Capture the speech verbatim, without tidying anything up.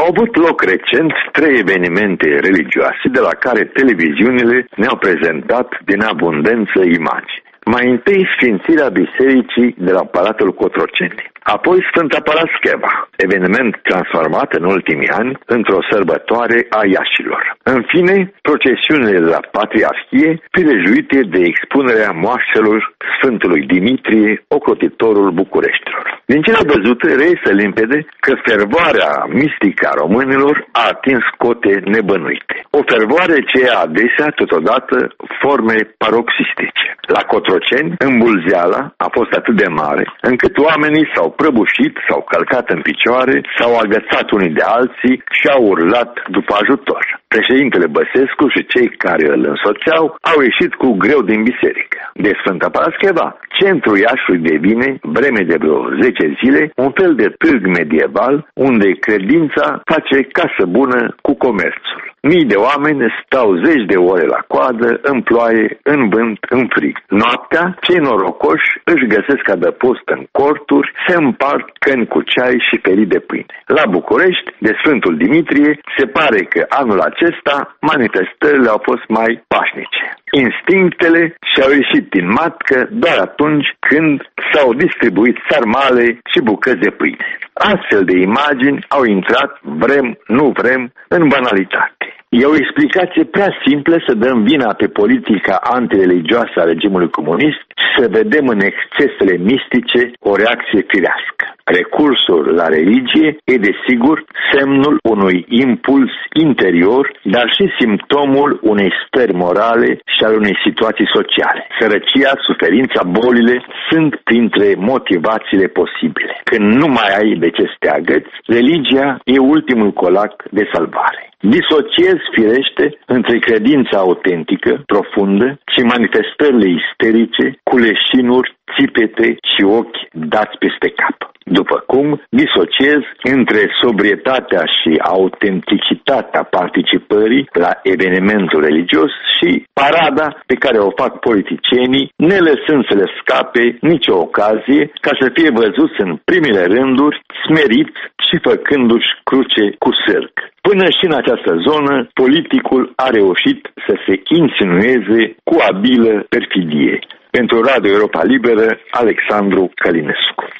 avut loc recent trei evenimente religioase de la care televiziunile ne-au prezentat din abundență imagini. Mai întâi Sfințirea Bisericii de la Palatul Cotroceni, apoi Sfânta Parascheva, eveniment transformat în ultimii ani într-o sărbătoare a Iașilor. În fine, procesiunile de la Patriarhie, prilejuite de expunerea moaștelor Sfântului Dimitrie, ocrotitorul Bucureștilor. Din cele văzute, reiese limpede că fervoarea mistică a românilor a atins cote nebănuite. O fervoare ce adesea totodată forme paroxistice. La Cotroceni, îmbulzeala a fost atât de mare, încât oamenii s-au prăbușit, s-au călcat în picioare, s-au agățat unii de alții și au urlat după ajutor. Președintele Băsescu și cei care îl însoțeau au ieșit cu greu din biserică. De Sfânta Parascheva, centrul Iașului devine, vreme de vreo zece zile, un fel de târg medieval unde credința face casă bună cu comerțul. Mii de oameni stau zeci de ore la coadă, în ploaie, în vânt, în frig. Noaptea, cei norocoși își găsesc adăpost în corturi, se împart căni cu ceai și felii de pâine. La București, de Sfântul Dimitrie, se pare că anul acesta manifestările au fost mai pașnice. Instinctele și-au ieșit din matcă doar atunci când s-au distribuit sarmale și bucăți de pâine. Astfel de imagini au intrat, vrem, nu vrem, în banalitate. E o explicație prea simplă să dăm vina pe politica antireligioasă a regimului comunist și să vedem în excesele mistice o reacție firească. Recursul la religie e desigur semnul unui impuls interior, dar și simptomul unei stări morale și al unei situații sociale. Sărăcia, suferința, bolile sunt printre motivațiile posibile. Când nu mai ai de ce să te agăți, religia e ultimul colac de salvare. Disociezi firește între credința autentică, profundă, și manifestările isterice, cu leșinuri, țipete și ochi dați peste cap. După cum disociez între sobrietatea și autenticitatea participării la evenimentul religios și parada pe care o fac politicienii, ne lăsând să le scape nicio ocazie ca să fie văzuți în primele rânduri, smeriți și făcându-și cruce cu sârg. Până și în această zonă, politicul a reușit să se insinueze cu abilă perfidie. Pentru Radio Europa Liberă, Alexandru Călinescu.